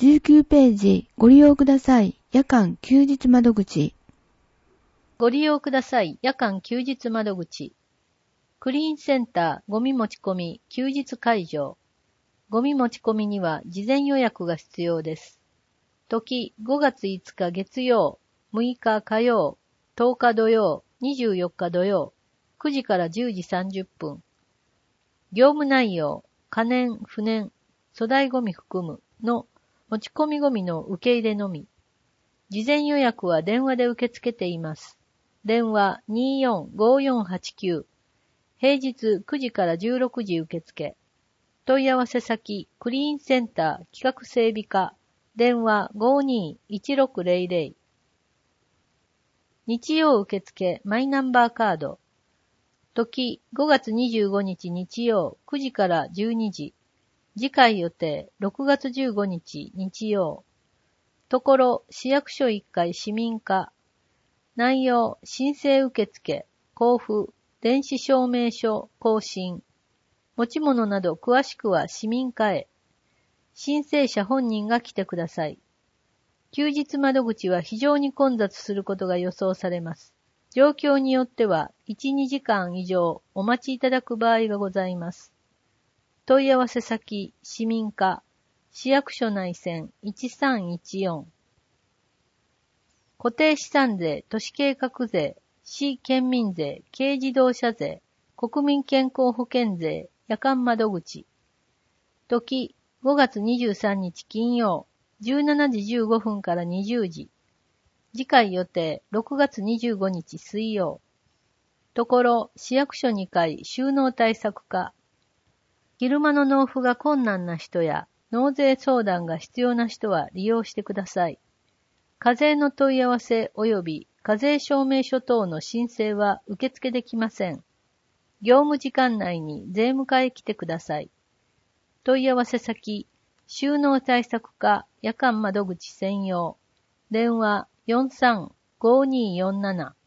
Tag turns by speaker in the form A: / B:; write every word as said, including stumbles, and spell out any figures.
A: じゅうきゅうページご利用ください。夜間休日窓口。
B: ご利用ください。夜間休日窓口。クリーンセンターゴミ持ち込み休日会場。ゴミ持ち込みには事前予約が必要です。時ごがついつか月曜、むいか火曜、とおか土曜、にじゅうよっか土曜、くじからじゅうじさんじゅっぷん。業務内容、可燃、不燃、粗大ゴミ含むの持ち込みゴミの受け入れのみ。事前予約は電話で受け付けています。電話 にーよんごーよんはちきゅう。平日くじからじゅうろくじ受付。問い合わせ先、クリーンセンター企画整備課。電話 ごーにーいちろくぜろぜろ。日曜受付マイナンバーカード。時ごがつにじゅうごにち日曜くじからじゅうにじ。次回予定ろくがつじゅうごにち日曜。ところ市役所いっかい市民課。内容申請受付、交付、電子証明書更新。持ち物など詳しくは市民課へ。申請者本人が来てください。休日窓口は非常に混雑することが予想されます。状況によってはいち、にじかん以上お待ちいただく場合がございます。問い合わせ先、市民課、市役所内線いちさんいちよん。固定資産税、都市計画税、市県民税、軽自動車税、国民健康保険税、夜間窓口。時、ごがつにじゅうさんにち金曜、じゅうしちじじゅうごふんからにじゅうじ。次回予定、ろくがつにじゅうごにち水曜。ところ、市役所にかい収納対策課。昼間の納付が困難な人や、納税相談が必要な人は利用してください。課税の問い合わせ及び課税証明書等の申請は受付できません。業務時間内に税務課へ来てください。問い合わせ先、収納対策課夜間窓口専用。電話 よんさんごーにーよんなな。